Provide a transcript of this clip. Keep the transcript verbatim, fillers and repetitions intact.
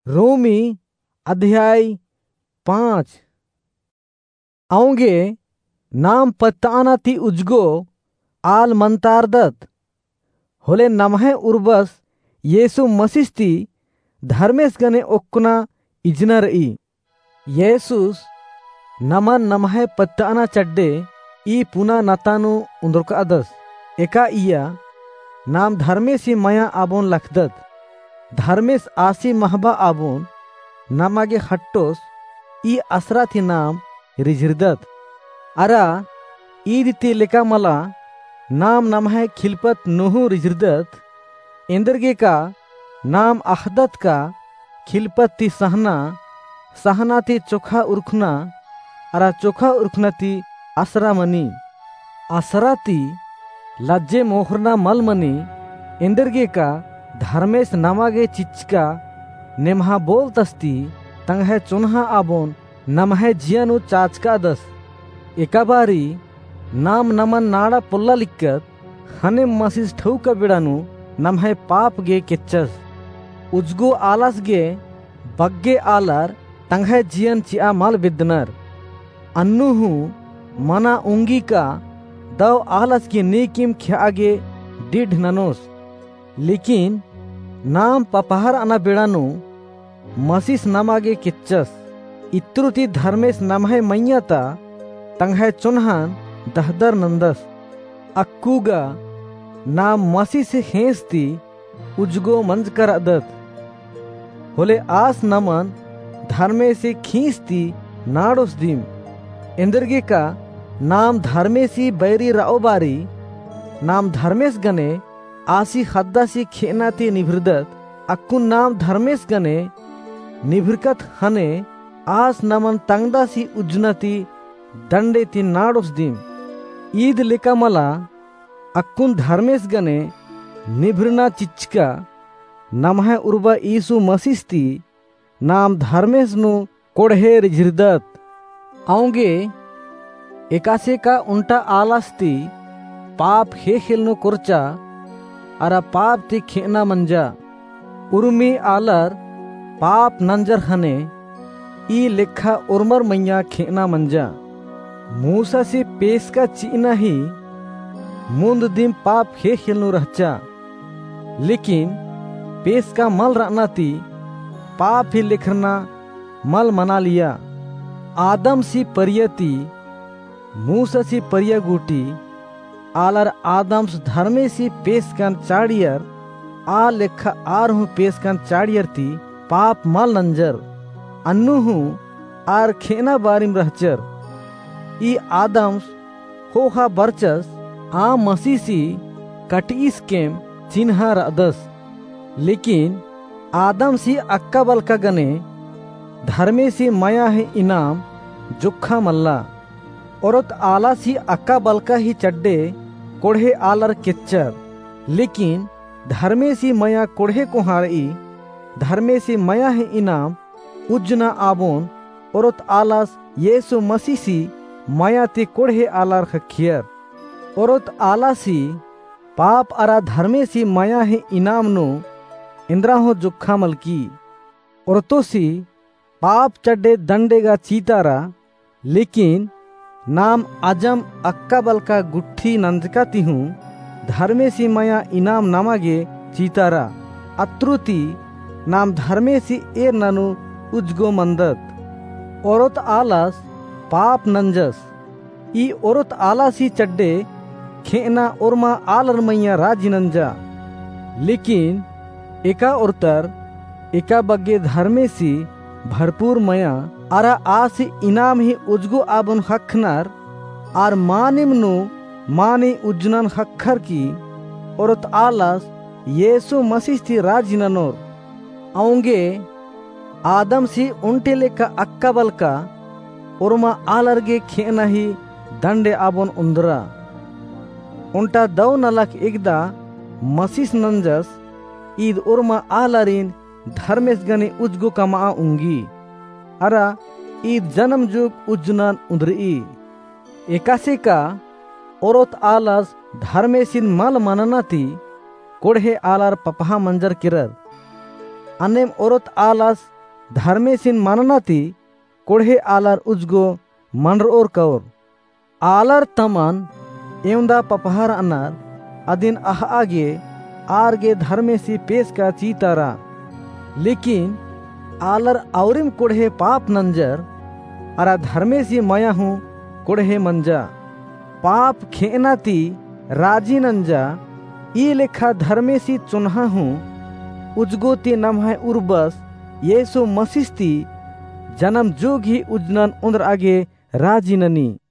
रोमी अध्याय पाँच। आऊंगे नाम पत्ताना ती उजगो आल मंतारदत होले नमहे उर्बस येसु मसीस्ती धर्मेस गने ओक्कुना इजना रई येसुस नमन नमहे पत्ताना चड्डे ई पुना नतानु उंदरका अदस एका इया नाम धर्मेसी मया आबोन लखदत धर्मेस आसी महबा आबोन नमागे हट्टोस ई असरा थी नाम रिझिरदत अरा ईद ती लेका मला नाम नमहे खिलपत नुहु रिझिरदत इंदरगे का नाम अहदत का खिलपत ती सहना सहना ती चोखा उर्खना अरा चोखा उर्खना ती असरा मनी असरा ती लज्जे मोहरना मल मनी इंदरगे का धर्मेश नमागे चिचका नेमहा बोल तस्ती तंगहे चुनहा आबोन नमहे जियानु चाचका दस एकाबारी नाम नमन नाड़ा पुल्ला लिक्कत हने मसीस ठौका बिड़ानु नमहे पाप गे केच्चस उजगो आलस गे बग्गे आलर तंगहे जियन चिया माल बिदनर अन्नुहु मना उंगी का दव आलस की नीकिम ख्यागे डिढ़ ननोस लेकिन नाम पपहर अना बिड़ानु मसीस नमागे किच्चस इत्रुति धर्मेश नमहे मैयाता तंगहे चुनहान दहदर नंदस अक्कूगा नाम मसी से हेंसती उजगो मंज कर अदत होले आस नमन धर्मे से खींचती नाडोस दीम इंदरगे का नाम धर्मेसी बैरी राओबारी नाम धर्मेश गने आसी खद्दासी खेनाती निभृदत अक्कुन नाम धर्मेश गने निभृकत हने आस नमन तंगदासी उज्जनती दंडे ती नाडोस दीम ईद लेका मला अक्कुन धर्मेश गने निभृना चिचका नमहे उर्बा ईसु मसीस्ती नाम धर्मेश नु कोढ़े रिझिरदत आऊंगे एकासे का उल्टा आलास्ती पाप हे खेलनो कुर्चा अरा पाप ती खेना मंजा उर्मी आलर पाप नंजर हने ई लेखा उर्मर मैया खेना मंजा मूसा से पेश का चीना ही मुंद दिम पाप हे खेलनो रहचा लेकिन पेश का मल रहना ती पाप ही लिखना मल मना लिया आदम सी परियती मूसा सी परिया गुटी आलर आदम्स धर्मे सी पेश कन चाड़ियर आ लेखा आर हूँ पेश कन चाड़ियर ती पाप मल नंजर अन्नु हूँ आर खेना बारिम रहचर ई आदम्स होहा बरचस आ मसीसी कटीस केम चिन्हा रदस लेकिन आदम सी अक्का बल का गने धर्मे सी मया है इनाम जुखा मल्ला औरत आला सी अक्का बल का ही चड्डे कोढ़े आलर किच्चर लेकिन धर्मे सी मया कोढ़े को हारी धर्मे सी मया है इनाम उज्जना आबोन औरत आलास येसु मसीसी मया ते कोढ़े आलर खखियर औरत आलासी पाप अरा धर्मे सी मया है इनाम नो इंद्रा हो जुखा मलकी औरतों सी पाप चड्डे दंडेगा चीतारा लेकिन नाम अजम अक्का बल का गुट्ठी नंदकाती हूँ धर्मे सी मया इनाम नमागे चीतारा अत्रुति नाम धर्मे सी एर ननु उजगो मंदत औरत आलस पाप नंजस ई औरत आलासी चड्डे खेना उर्मा आलर मैया राजी नंजा लेकिन एका औरतर एका बग्गे धर्मे सी भरपूर मया अरा आसी इनाम ही उजगो आबन खखनार आर मानिम नु मानी उज्जनन खखर की औरत आलस येसु मसीह थी राजिननोर आऊंगे आदम सी उन्टे लेका अक्का बल का उर्मा आलरगे खेना ही दंडे आबन उंदरा उन्टा दौ नलक एकदा मसीस नंजस ईद उर्मा आलरीन धर्मेश गने उजगो कमा उंगी अरा ईद जन्म जुग उज्जनन उंदरी एकासे का औरत आलस धर्मेसिन मल मननाती कोढ़े आलार पपहा मंजर किरर अनेम औरत आलस धर्मेसिन मननाती कोढ़े आलर उजगो मनरोर कौर आलर तमन एवंदा पपहर अनार अदिन आह आगे आरगे धर्मेसी पेश का चीतारा लेकिन आलर औरिम कोढ़े पाप नंजर अरा धर्मेसी मया हूँ कोढ़े मंजा पाप खेनाती राजी नंजा ई लेखा धर्मेसी चुनहा हूँ उजगोती नमः उर्बस येसु मसीस्ती जन्म जोग ही उजनन उंदर आगे राजी ननी।